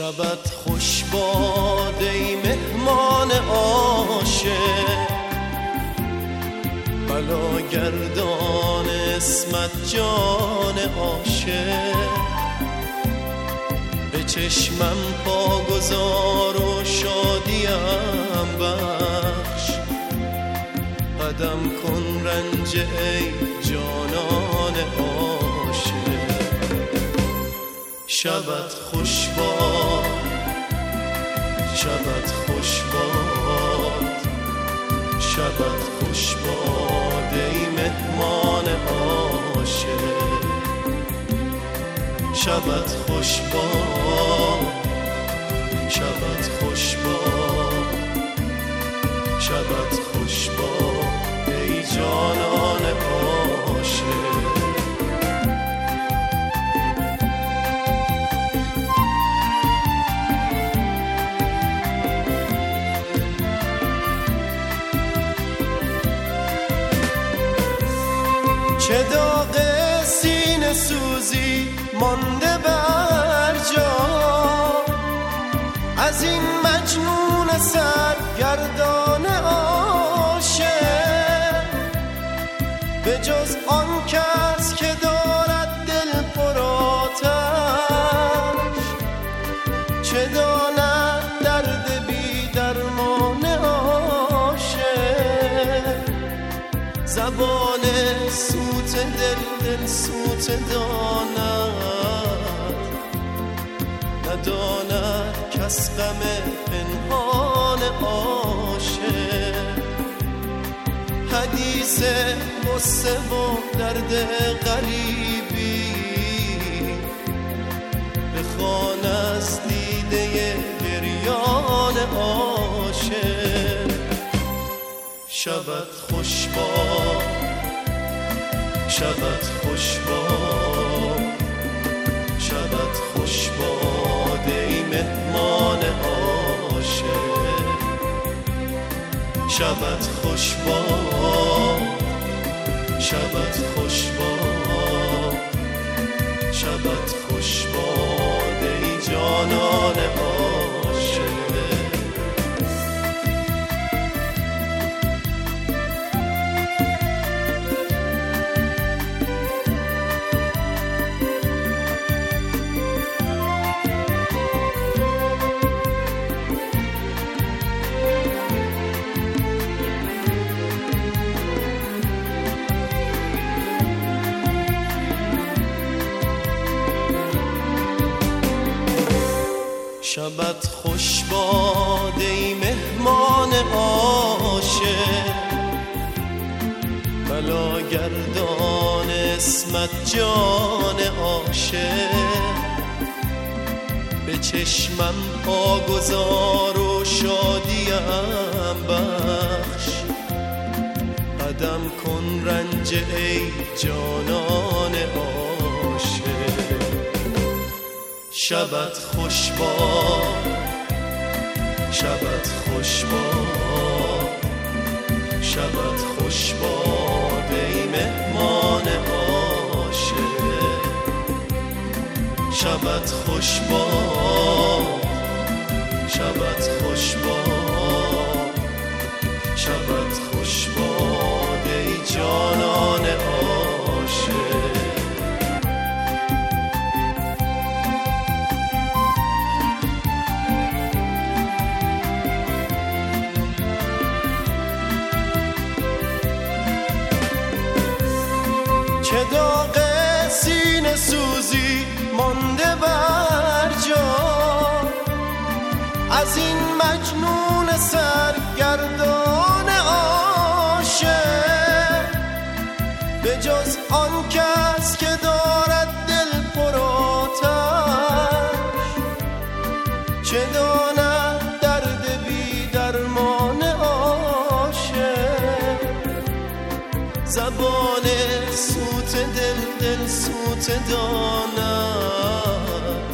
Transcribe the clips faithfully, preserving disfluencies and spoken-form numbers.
شبت خوش باد ای مهمان عاشق، بلا گردان اسمت جان عاشق. به چشمم پا گذار و شادیم بخش، قدم کن رنج ای جانان عاشق. شبت خوش باد، شبت خوش باد، شبت خوش باد ای مهمان عاشق. شبت خوش باد، شبت خوش باد، شبت خوش باد ای جانان عاشق. چه داغ سینه سوزی مانده بر جا، از این مجنون سرگردان عاشق. به جز آن کس که دارد دل پر آتش، چه داند درد بی درمان عاشق. زبان سوت دل دل سوت داند، نداند کس غم پنهان عاشق. حدیث غصه و درد غریبی بخوان از دیده گریان عاشق. شبت خوش باد، شبت خوش باد، شبت خوش باد ای مهمان عاشق. شبت خوش باد، شبت خوش باد، شبت خوش باد ای جانان عاشق. شبت خوش باد ای مهمان عاشق، بلا گردان اسمت جان عاشق. به چشمم پا گذار و شادیم بخش، قدم کن رنج ای جانان عاشق. شبت خوش باد، شبت خوش باد، شبت خوش باد ای مهمان عاشق. شبت خوش باد، شبت خوش باد، شبت خوش باد ای جانان عاشق. چه داغ سینه سوزی مانده بر جا، از این مجنون سرگردان عاشق. به جز آن کس که دارد دل پر آتش، چه داند درد بی درمان عاشق. زبان سوت دل دل سوت داند،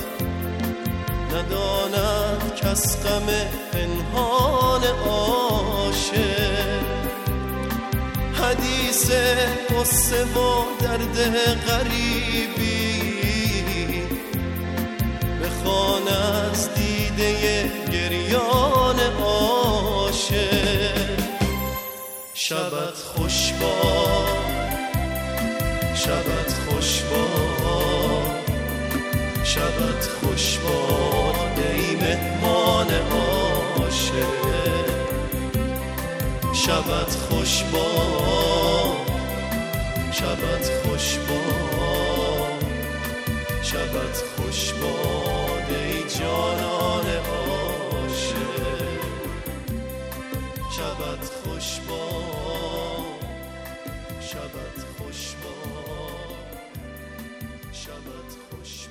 نداند کس غم پنهان عاشق. حدیث غصه و درد غریبی عرفان از دیده گریان عاشق. شبت خوش باد، شبت خوش باد، شبت خوش باد ای مهمان عاشق. شبت خوش باد، شبت خوش باد، شبت خوش باد ای جانان عاشق. شبت خوش باد، شبت خوش باد، شبت خوش